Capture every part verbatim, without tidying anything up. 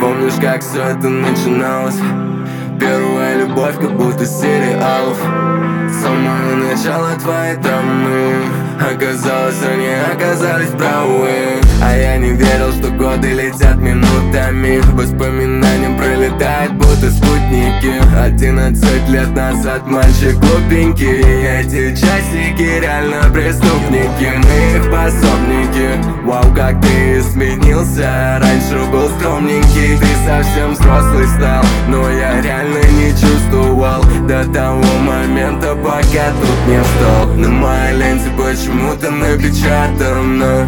Помнишь, как все это начиналось? Первая любовь, как будто сериалов. С самого начала твои травмы, оказалось, они оказались правы. А я не верил, что годы летят минутами. Воспоминания пролетают, будто спутники. Одиннадцать лет назад мальчик глупенький. Эти часики реально преступники. Мы их пособники. Вау, как ты изменился. Раньше был скромненький, ты совсем взрослый стал. Но я реально не чувствовал до того момента, пока тут не встал. На моей ленте почему-то напечатано: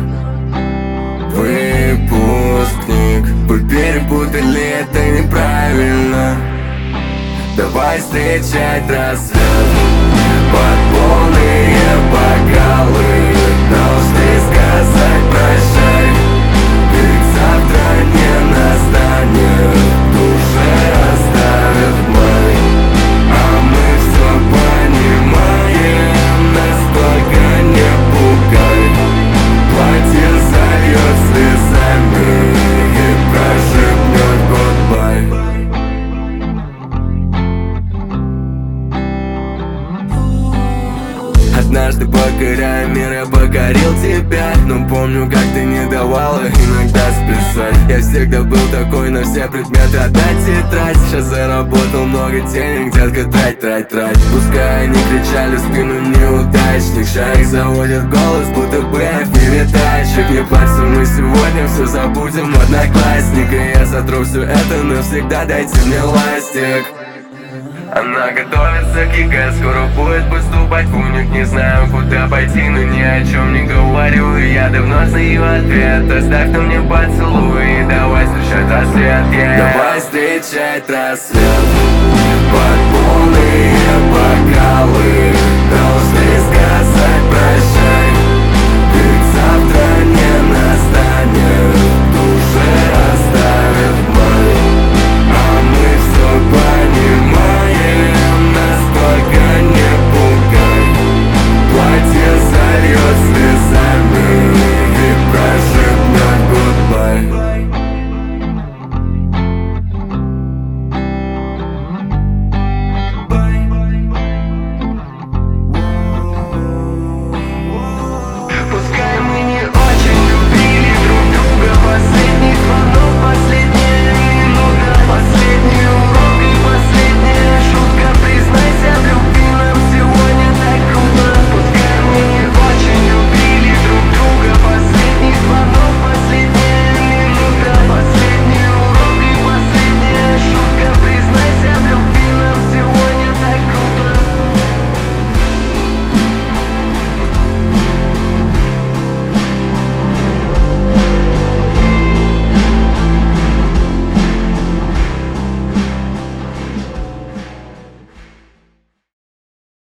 выпускник. Вы перепутали, это неправильно. Давай встречать рассвет под полные бокалы. Должны сказать прощай, ведь завтра не настанет. В душе оставят май, а мы все понимаем. Настолько не пугай. Платье зальет слезами и прошепнет гудбай. Однажды, покоряя мир, я покорил тебя. Но помню, как ты не давала иногда списать. Я всегда был такой, на все предметы отдать тетрадь. Сейчас заработал много денег, детка, трать, трать, трать. Пускай они кричали в спину: неудачник. Шарик заводит голос, будто бы передатчик. Не парься, мы сегодня все забудем, одноклассника. Я сотру все это навсегда, дайте мне ластик. Она готовится к ЕГЭ, скоро будет поступать в уник. Не знаю, куда пойти, но ни о чем не говорю. Я давно знаю ответ, оставь на мне поцелуй и давай встречать рассвет, yeah. Давай встречать рассвет под полные бокалы.